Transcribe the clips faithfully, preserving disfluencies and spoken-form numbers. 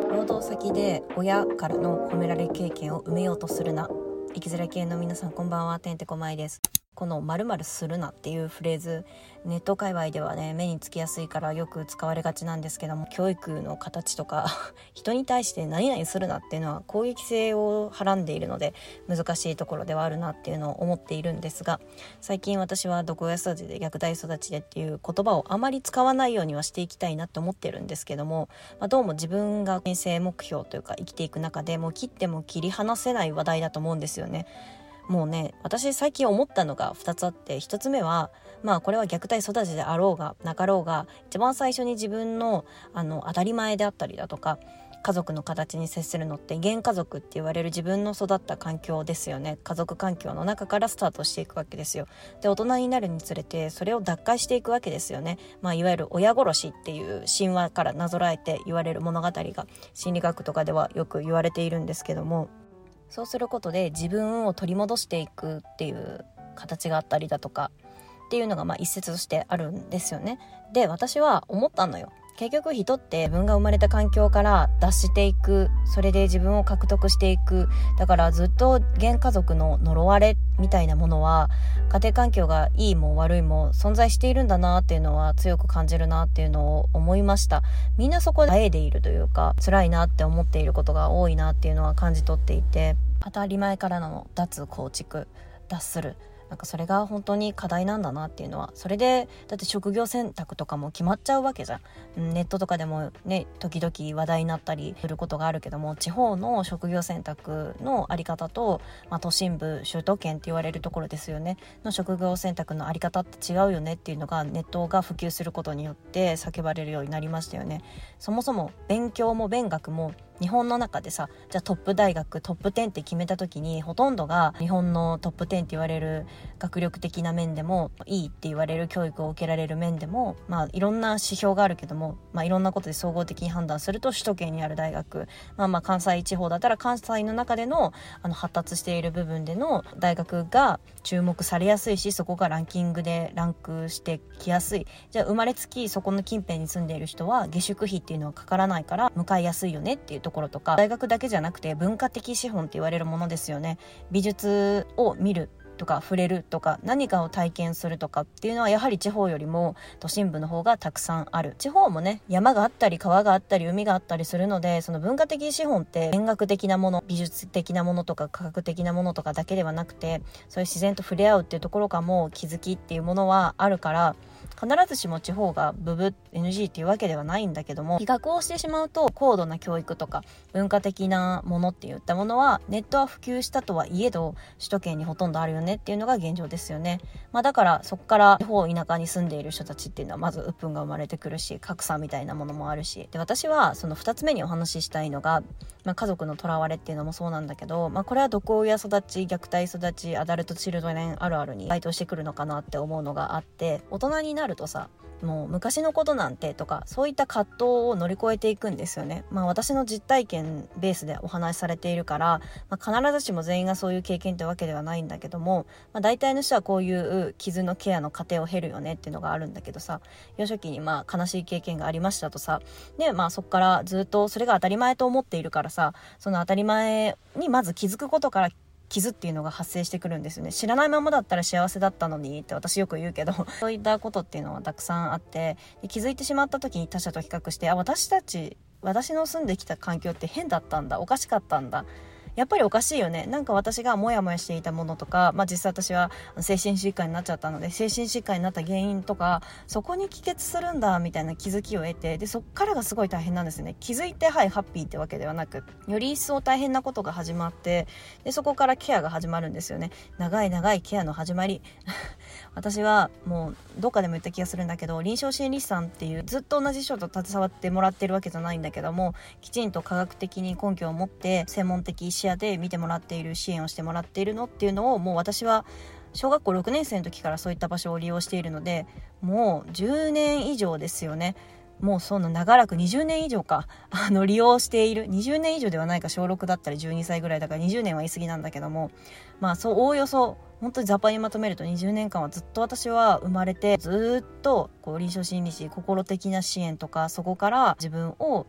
労働先で親からの褒められ経験を埋めようとするな。生きづらい系の皆さん、こんばんは。てんてこまいです。この〇〇するなっていうフレーズ、ネット界隈ではね、目につきやすいからよく使われがちなんですけども、教育の形とか人に対して何々するなっていうのは攻撃性をはらんでいるので難しいところではあるなっていうのを思っているんですが、最近私は毒親育ちで虐待育ちでっていう言葉をあまり使わないようにはしていきたいなって思ってるんですけども、まあ、どうも自分が人生目標というか生きていく中でもう切っても切り離せない話題だと思うんですよね。もうね、私最近思ったのがふたつあって、ひとつめはまあこれは虐待育ちであろうがなかろうが、一番最初に自分のあの当たり前であったりだとか、家族の形に接するのって原家族って言われる自分の育った環境ですよね。家族環境の中からスタートしていくわけですよ。で、大人になるにつれてそれを脱会していくわけですよね。まあいわゆる親殺しっていう神話からなぞらえて言われる物語が心理学とかではよく言われているんですけども、そうすることで自分を取り戻していくっていう形があったりだとかっていうのがまあ一説としてあるんですよね。で、私は思ったのよ。結局人って自分が生まれた環境から脱していく、それで自分を獲得していく。だからずっと原家族の呪われみたいなものは、家庭環境がいいも悪いも存在しているんだなっていうのは強く感じるなっていうのを思いました。みんなそこであえでいるというか、辛いなって思っていることが多いなっていうのは感じ取っていて、当たり前からの脱構築、脱する、なんかそれが本当に課題なんだなっていうのは、それでだって職業選択とかも決まっちゃうわけじゃん。ネットとかでもね、時々話題になったりすることがあるけども、地方の職業選択のあり方と、まあ、都心部首都圏って言われるところですよねの職業選択のあり方って違うよねっていうのが、ネットが普及することによって叫ばれるようになりましたよね。そもそも勉強も勉学も日本の中でさ、じゃあトップ大学トップじゅうって決めた時に、ほとんどが日本のトップじゅうって言われる学力的な面でもいいって言われる教育を受けられる面でも、まあいろんな指標があるけども、まあいろんなことで総合的に判断すると首都圏にある大学、まあまあ関西地方だったら関西の中でのあの発達している部分での大学が注目されやすいし、そこがランキングでランクしてきやすい。じゃあ生まれつきそこの近辺に住んでいる人は下宿費っていうのはかからないから向かいやすいよねっていうところとか、大学だけじゃなくて文化的資本って言われるものですよね。美術を見るとか触れるとか何かを体験するとかっていうのはやはり地方よりも都心部の方がたくさんある。地方もね、山があったり川があったり海があったりするので、その文化的資本って勉学的なもの、美術的なものとか科学的なものとかだけではなくて、そういう自然と触れ合うっていうところからも気づきっていうものはあるから、必ずしも地方がブブ エヌジー っていうわけではないんだけども、比較をしてしまうと高度な教育とか文化的なものっていったものはネットは普及したとはいえど首都圏にほとんどあるよねっていうのが現状ですよね。まあだからそこから地方田舎に住んでいる人たちっていうのはまず鬱憤が生まれてくるし、格差みたいなものもあるし、で私はそのふたつめにお話ししたいのが、まあ、家族の囚われっていうのもそうなんだけど、まあこれは毒親育ち、虐待育ち、アダルトチルドレンあるあるに該当してくるのかなって思うのがあって、大人になるとさ、もう昔のことなんてとかそういった葛藤を乗り越えていくんですよね。まあ私の実体験ベースでお話しされているから、まあ、必ずしも全員がそういう経験ってわけではないんだけども、まあ、大体の人はこういう傷のケアの過程を経るよねっていうのがあるんだけどさ、幼少期にまあ悲しい経験がありましたとさ、でまあそこからずっとそれが当たり前と思っているからさ、その当たり前にまず気づくことから傷っていうのが発生してくるんですよね。知らないままだったら幸せだったのにって私よく言うけどそういったことっていうのはたくさんあって、で気づいてしまった時に他者と比較して、あ、私たち私の住んできた環境って変だったんだ、おかしかったんだ、やっぱりおかしいよね。なんか私がモヤモヤしていたものとか、まあ実際私は精神疾患になっちゃったので、精神疾患になった原因とかそこに帰結するんだみたいな気づきを得て、でそっからがすごい大変なんですね。気づいてはいハッピーってわけではなく、より一層大変なことが始まって、でそこからケアが始まるんですよね。長い長いケアの始まり私はもうどっかでも言った気がするんだけど、臨床心理士さんっていうずっと同じ人と携わってもらってるわけじゃないんだけども、きちんと科学的に根拠を持って専門的視野で見てもらっている、支援をしてもらっているのっていうのを、もう私は小学校ろくねん生の時からそういった場所を利用しているので、もうじゅうねん以上ですよね。もうその長らくにじゅうねん以上かあの利用している、にじゅうねん以上ではないか、小ろくだったりじゅうにさいぐらいだからにじゅうねんは言い過ぎなんだけども、まあそうおおよそ本当に雑把にまとめるとにじゅうねんかんはずっと私は生まれてずっとこう臨床心理士、心的な支援とか、そこから自分を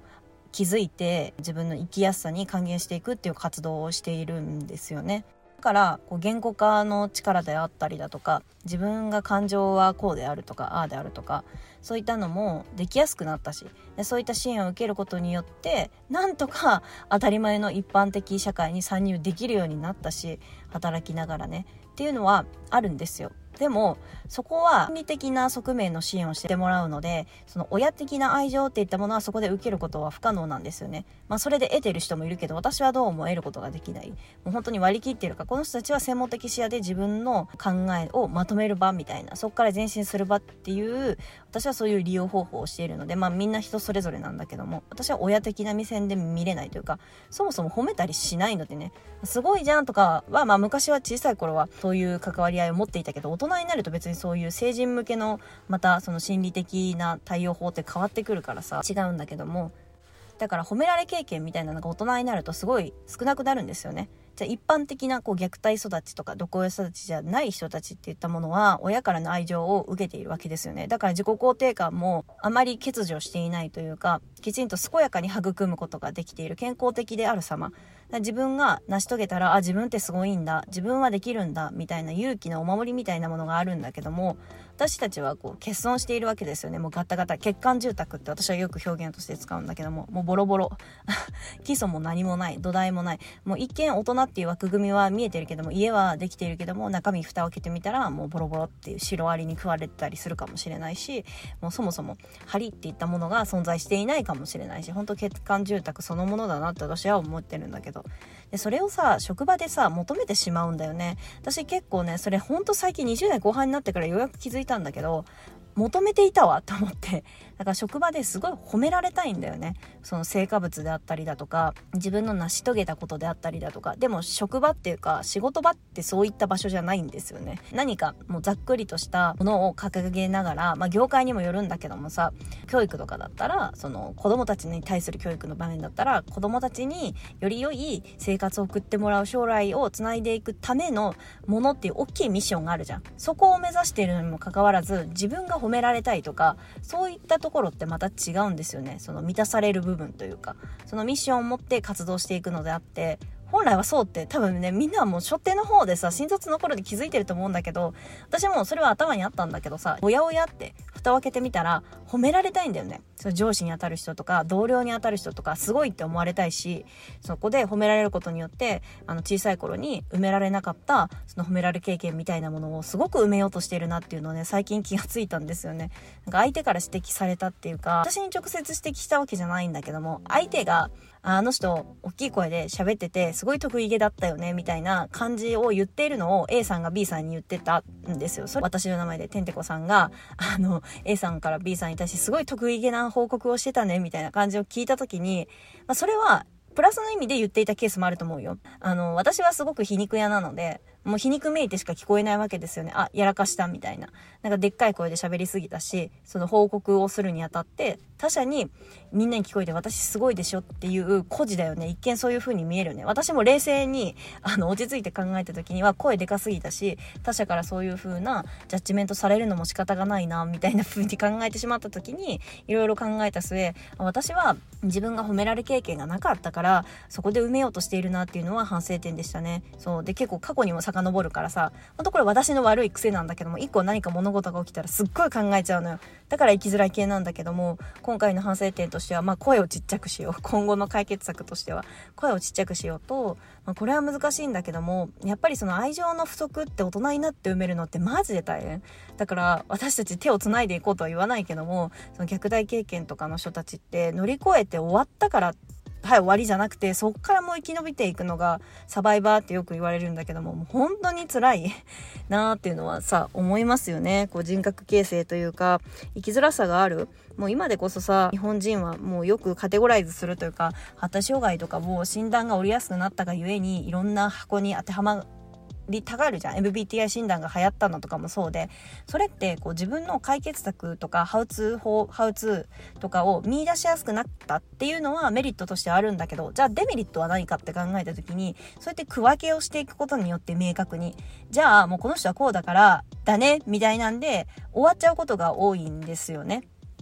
気づいて自分の生きやすさに還元していくっていう活動をしているんですよね。だからこう言語化の力であったりだとか、自分が感情はこうであるとかああであるとか、そういったのもできやすくなったし、でそういった支援を受けることによってなんとか当たり前の一般的社会に参入できるようになったし、働きながらねっていうのはあるんですよ。でもそこは心理的な側面の支援をしてもらうので、その親的な愛情っていったものはそこで受けることは不可能なんですよね。まあそれで得てる人もいるけど、私はどうも得ることができない。もう本当に割り切っているか、この人たちは専門的視野で自分の考えをまとめる場みたいな、そこから前進する場っていう、私はそういう利用方法をしているので、まあみんな人それぞれなんだけども、私は親的な目線で見れないというか、そもそも褒めたりしないのでね、すごいじゃんとかは、まあ昔は小さい頃はそういう関わり合いを持っていたけど、大人になると別にそういう成人向けのまたその心理的な対応法って変わってくるからさ、違うんだけども、だから褒められ経験みたいなのが大人になるとすごい少なくなるんですよね。じゃあ一般的なこう虐待育ちとか毒親育ちじゃない人たちっていったものは親からの愛情を受けているわけですよね。だから自己肯定感もあまり欠如していないというか、きちんと健やかに育むことができている、健康的である様、自分が成し遂げたら、あ、自分ってすごいんだ、自分はできるんだみたいな勇気のお守りみたいなものがあるんだけども、私たちはこう欠損しているわけですよね。もうガタガタ欠陥住宅って私はよく表現として使うんだけども、もうボロボロ基礎も何もない、土台もない、もう一見大人っていう枠組みは見えてるけども、家はできているけども、中身蓋を開けてみたらもうボロボロっていうシロアリに食われたりするかもしれないし、もうそもそも梁っていったものが存在していないかもしれないし、本当欠陥住宅そのものだなって私は思ってるんだけど、でそれをさ職場でさ求めてしまうんだよね。私結構ね、それほんと最近にじゅう代後半になってからようやく気づいたんだけど、求めていたわと思って、だから職場ですごい褒められたいんだよね。その成果物であったりだとか、自分の成し遂げたことであったりだとか。でも職場っていうか仕事場ってそういった場所じゃないんですよね。何かもうざっくりとしたものを掲げながら、まあ業界にもよるんだけどもさ、教育とかだったら、その子供たちに対する教育の場面だったら、子供たちにより良い生活を送ってもらう、将来をつないでいくためのものっていう大きいミッションがあるじゃん。そこを目指しているのにもかかわらず、自分が褒められたいとか、そういったところってまた違うんですよね。その満たされる部分というか、そのミッションを持って活動していくのであって、本来はそうって多分ね、みんなはもう初手の方でさ、新卒の頃で気づいてると思うんだけど、私もそれは頭にあったんだけどさ、おやおやって蓋を開けてみたら褒められたいんだよね。その上司に当たる人とか同僚に当たる人とかすごいって思われたいし、そこで褒められることによって、あの小さい頃に埋められなかったその褒められ経験みたいなものをすごく埋めようとしているなっていうのをね、最近気がついたんですよね。なんか相手から指摘されたっていうか、私に直接指摘したわけじゃないんだけども、相手があの人大きい声で喋っててすごい得意げだったよねみたいな感じを言っているのを A さんが B さんに言ってたんですよ。それ私の名前でてんてこさんがあの A さんから B さんに対してすごい得意げな報告をしてたねみたいな感じを聞いた時に、まあ、それはプラスの意味で言っていたケースもあると思うよ。あの私はすごく皮肉屋なので、もう皮肉めいてしか聞こえないわけですよね。あ、やらかしたみたいな。なんかでっかい声で喋りすぎたし、その報告をするにあたって他者にみんなに聞こえて私すごいでしょっていう孤児だよね。一見そういう風に見えるね。私も冷静にあの落ち着いて考えた時には声でかすぎたし、他者からそういう風なジャッジメントされるのも仕方がないなみたいな風に考えてしまった時に、いろいろ考えた末、私は自分が褒められ経験がなかったからそこで埋めようとしているなっていうのは反省点でしたね。そうで、結構過去にも遡るからさ、ほんとこれ私の悪い癖なんだけども、一個何か物事が起きたらすっごい考えちゃうのよ。だから生きづらい系なんだけども、今回の反省点としては、まあ声をちっちゃくしよう。今後の解決策としては声をちっちゃくしようと、まあ、これは難しいんだけども、やっぱりその愛情の不足って大人になって埋めるのってマジで大変だから、私たち手をつないでいこうとは言わないけども、その虐待経験とかの人たちって乗り越えて終わったからはい終わりじゃなくて、そっからもう生き延びていくのがサバイバーってよく言われるんだけども、もう本当に辛いなーっていうのはさ思いますよね。こう人格形成というか生きづらさがある。もう今でこそさ、日本人はもうよくカテゴライズするというか、発達障害とかも診断が下りやすくなったがゆえにいろんな箱に当てはまりたがるじゃん。 エムビーティーアイ 診断が流行ったのとかもそうで、それってこう自分の解決策とかハウツー法ハウツーとかを見出しやすくなったっていうのはメリットとしてあるんだけど、じゃあデメリットは何かって考えた時に、そうやって区分けをしていくことによって明確に、じゃあもうこの人はこうだからだねみたいなんで終わっちゃうことが多いんですよね。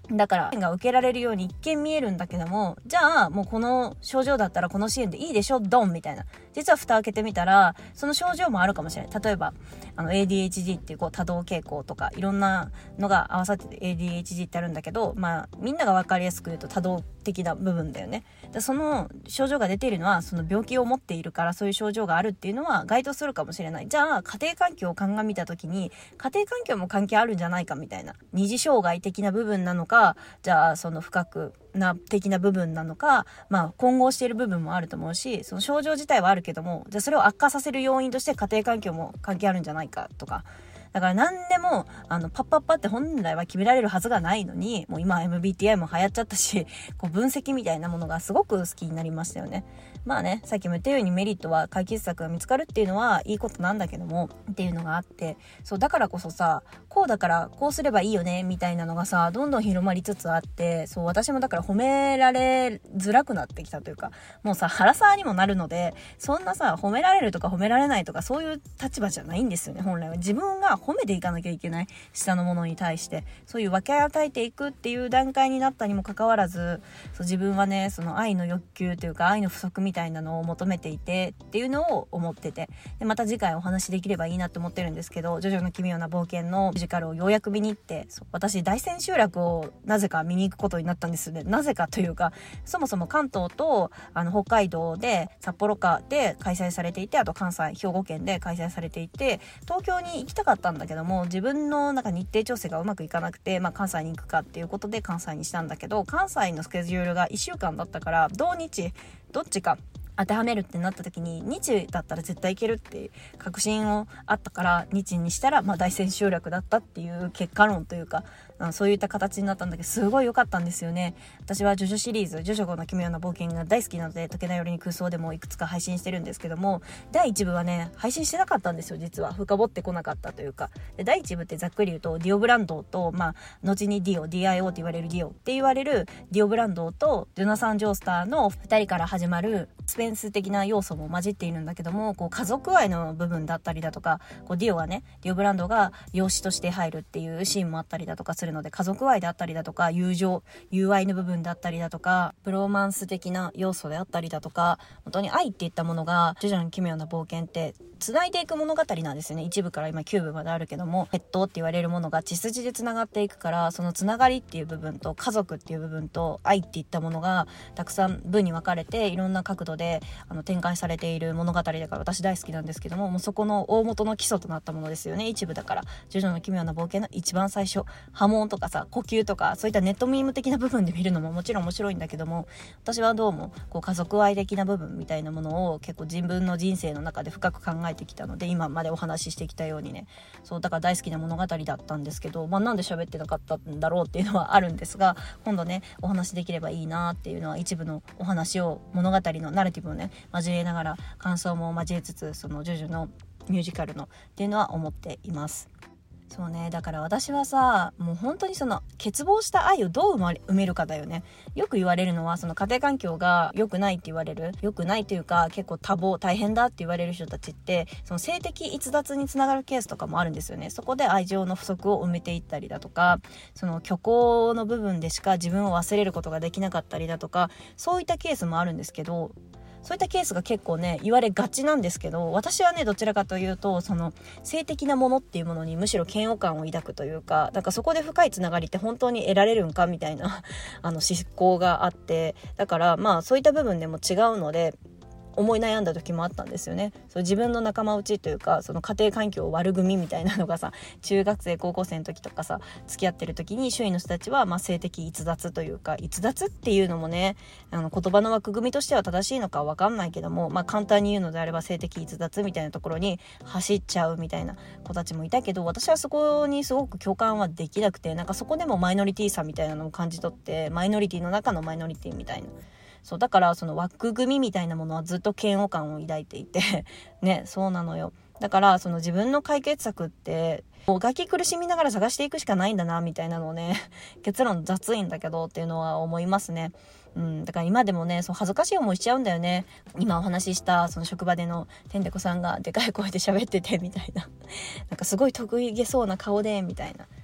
だからが受けられるように一見見えるんだけども、じゃあもうこの症状だったらこの支援でいいでしょドンみたいな、実は蓋開けてみたらその症状もあるかもしれない。例えばあの エーディーエイチディー っていうこう多動傾向とかいろんなのが合わさってて エーディーエイチディー ってあるんだけど、まあみんなが分かりやすく言うと多動的な部分だよね。でその症状が出ているのはその病気を持っているから、そういう症状があるっていうのは該当するかもしれない。じゃあ家庭環境を鑑みた時に家庭環境も関係あるんじゃないかみたいな、二次障害的な部分なのか、じゃあその深くな的な部分なのか、まあ混合している部分もあると思うし、その症状自体はあるけども、じゃあそれを悪化させる要因として家庭環境も関係あるんじゃないかとか、だから何でもあのパッパッパって本来は決められるはずがないのに、もう今 エムビーティーアイ も流行っちゃったし、こう分析みたいなものがすごく好きになりましたよね。まあね、さっきも言ったようにメリットは解決策が見つかるっていうのはいいことなんだけどもっていうのがあって、そうだからこそさ、こうだからこうすればいいよねみたいなのがさ、どんどん広まりつつあって、そう私もだから褒められづらくなってきたというか、もうさ腹沢にもなるので、そんなさ褒められるとか褒められないとかそういう立場じゃないんですよね。本来は自分が褒めていかなきゃいけない、下のものに対してそういう分け与えていくっていう段階になったにもかかわらず、そう自分はねその愛の欲求というか愛の不足みたいなのを求めていてっていうのを思ってて、でまた次回お話できればいいなと思ってるんですけど、ジョジョの奇妙な冒険のミュージカルをようやく見に行って、そう私大千秋楽をなぜか見に行くことになったんですよね。なぜかというか、そもそも関東とあの北海道で札幌かで開催されていて、あと関西兵庫県で開催されていて、東京に行きたかったんだけども自分のなんか日程調整がうまくいかなくて、まあ、関西に行くかっていうことで関西にしたんだけど、関西のスケジュールがいっしゅうかんだったから、土日どっちか当てはめるってなった時に日だったら絶対いけるって確信をあったから、日にしたらまあ大千秋楽だったっていう結果論というか、そういった形になったんだけど、すごい良かったんですよね。私はジョジョシリーズ、ジョジョの奇妙な冒険が大好きなので、時計の夜に空想でもいくつか配信してるんですけども、だいいち部はね配信してなかったんですよ。実は深掘ってこなかったというか、でだいいち部ってざっくり言うとディオブランドと、まあ後にディオ ディーアイオー って言われるディオって言われるディオブランドとジョナサン・ジョースターのふたりから始まるスペンス的な要素も混じっているんだけども、こう家族愛の部分だったりだとか、こうディオがねディオブランドが養子として入るっていうシーンもあったりだとかするので、家族愛であったりだとか友情友愛の部分だったりだとか、プロマンス的な要素であったりだとか、本当に愛っていったものがジョジョの奇妙な冒険って繋いでいく物語なんですよね。いち部から今きゅう部まであるけども、血統って言われるものが血筋で繋がっていくから、その繋がりっていう部分と家族っていう部分と愛っていったものがたくさん部に分かれて、いろんな角度であの展開されている物語だから私大好きなんですけども、もうそこの大元の基礎となったものですよね。一部だからジョジョの奇妙な冒険の一番最初、波紋とかさ呼吸とかそういったネットミーム的な部分で見るのももちろん面白いんだけども、私はどうもこう家族愛的な部分みたいなものを結構自分の人生の中で深く考えてきたので、今までお話ししてきたようにね、そうだから大好きな物語だったんですけど、まあ、なんで喋ってなかったんだろうっていうのはあるんですが、今度ねお話できればいいなっていうのは、一部のお話を物語のナラティブをね交えながら感想も交えつつ、そのジョジョのミュージカルのっていうのは思っています。そうね、だから私はさ、もう本当にその欠乏した愛をどう埋めるかだよね。よく言われるのは、その家庭環境が良くないって言われる、良くないというか結構多忙大変だって言われる人たちって、その性的逸脱につながるケースとかもあるんですよね。そこで愛情の不足を埋めていったりだとか、その虚構の部分でしか自分を忘れることができなかったりだとか、そういったケースもあるんですけど、そういったケースが結構ね言われがちなんですけど、私はねどちらかというと、その性的なものっていうものにむしろ嫌悪感を抱くというか、なんかそこで深いつながりって本当に得られるんかみたいなあの思考があって、だからまあそういった部分でも違うので思い悩んだ時もあったんですよね。そう自分の仲間内というか、その家庭環境悪組みたいなのがさ、中学生高校生の時とかさ付き合ってる時に周囲の人たちはまあ性的逸脱というか、逸脱っていうのもねあの言葉の枠組みとしては正しいのか分かんないけども、まあ簡単に言うのであれば性的逸脱みたいなところに走っちゃうみたいな子たちもいたけど、私はそこにすごく共感はできなくて、なんかそこでもマイノリティさみたいなのを感じ取って、マイノリティの中のマイノリティみたいな、そうだからその枠組みみたいなものはずっと嫌悪感を抱いていてね、そうなのよ。だからその自分の解決策ってもうガキ苦しみながら探していくしかないんだなみたいなのをね、結論雑いんだけどっていうのは思いますね。うん、だから今でもねそう恥ずかしい思いしちゃうんだよね。今お話ししたその職場でのてんてこさんがでかい声で喋っててみたいななんかすごい得意げそうな顔でみたいな、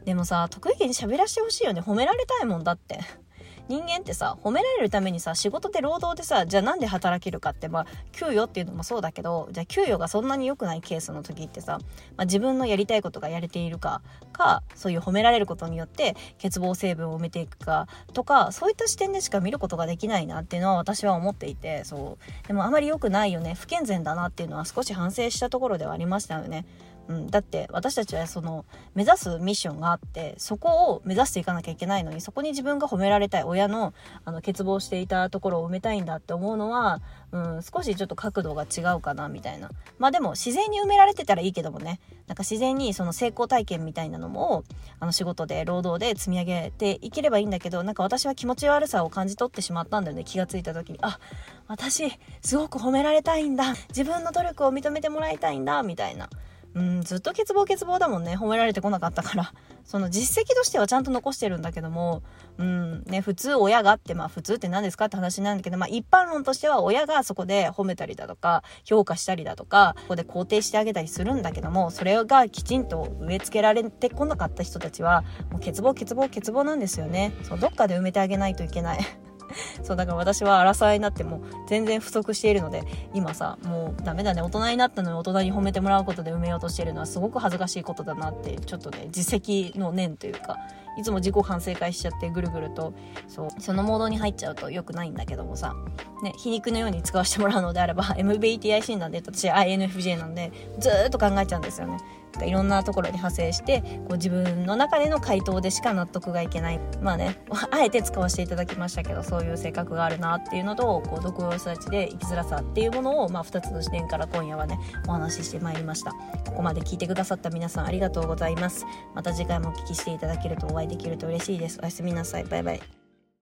でもさ、得意げに喋らせてほしいよね。褒められたいもんだって人間ってさ、褒められるためにさ、仕事で労働でさ、じゃあなんで働けるかって、まあ給与っていうのもそうだけど、じゃあ給与がそんなに良くないケースの時ってさ、まあ、自分のやりたいことがやれているかか、そういう褒められることによって欠乏成分を埋めていくかとか、そういった視点でしか見ることができないなっていうのは私は思っていて、そうでもあまり良くないよね、不健全だなっていうのは少し反省したところではありましたよね。うん、だって私たちはその目指すミッションがあって、そこを目指していかなきゃいけないのに、そこに自分が褒められたい、親のあの欠乏していたところを埋めたいんだって思うのは、うん、少しちょっと角度が違うかなみたいな。まあでも自然に埋められてたらいいけどもね、なんか自然にその成功体験みたいなのもあの仕事で労働で積み上げていければいいんだけど、なんか私は気持ち悪さを感じ取ってしまったんだよね。気がついた時に、あ、私すごく褒められたいんだ、自分の努力を認めてもらいたいんだみたいな。うん、ずっと欠乏欠乏だもんね、褒められてこなかったから。その実績としてはちゃんと残してるんだけども、うんね、普通親がって、まあ普通って何ですかって話なんだけど、まあ一般論としては親がそこで褒めたりだとか評価したりだとか、ここで肯定してあげたりするんだけども、それがきちんと植え付けられてこなかった人たちはもう欠乏欠乏欠乏なんですよね。そう、どっかで埋めてあげないといけないそうだから私は荒沢になっても全然不足しているので、今さ、もうダメだね、大人になったのに大人に褒めてもらうことで埋めようとしているのはすごく恥ずかしいことだなって、ちょっとね、自責の念というか、いつも自己反省会しちゃってぐるぐると、そうそのモードに入っちゃうと良くないんだけどもさ、ね、皮肉のように使わせてもらうのであれば エムビーティーアイ 診断で、私 アイエヌエフジェー なんでずーっと考えちゃうんですよね。いろんなところに派生して、こう自分の中での回答でしか納得がいけない、まあね、あえて使わせていただきましたけど、そういう性格があるなっていうのと、こう独養育ちで生きづらさっていうものを、まあふたつの視点から今夜はねお話ししてまいりました。ここまで聞いてくださった皆さんありがとうございます。また次回もお聞きしていただけるとお会いできると嬉しいです。おやすみなさい。バイバイ。